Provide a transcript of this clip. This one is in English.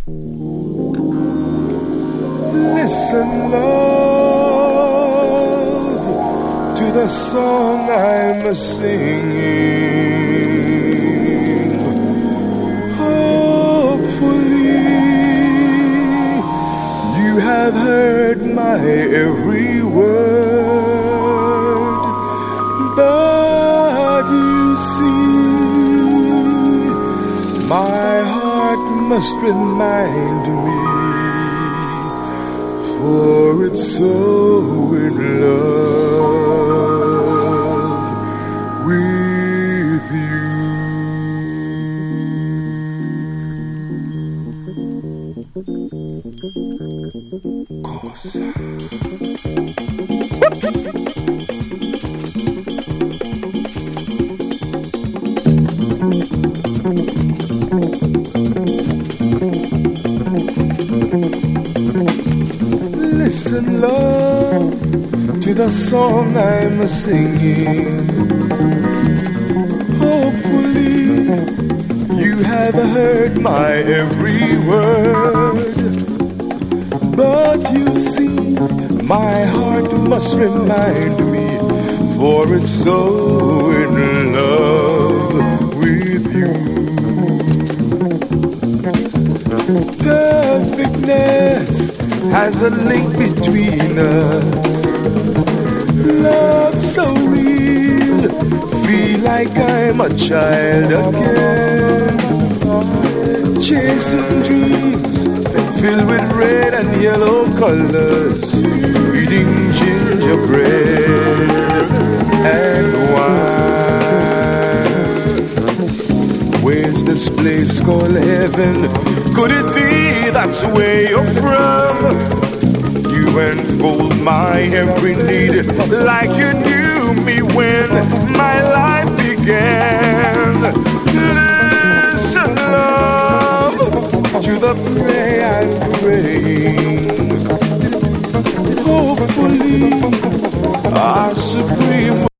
Listen, love, to the song I'm singing. Hopefully, you have heard my every word, but you see, my heart must remind me, for it's so in love with you. Cosa. Listen, love, to the song I'm singing. Hopefully, you have heard my every word, but you see, my heart must remind me, for it's so in love with you. Perfectness has a link between us. Love so real, feel like I'm a child again. Chasing dreams filled with red and yellow colors, eating gingerbread and wine. Where's this place called heaven? Could it be that's where you're from? You unfold my every need like you knew me when my life began. Listen, love, to the prayer I'm praying. Hopefully, our supreme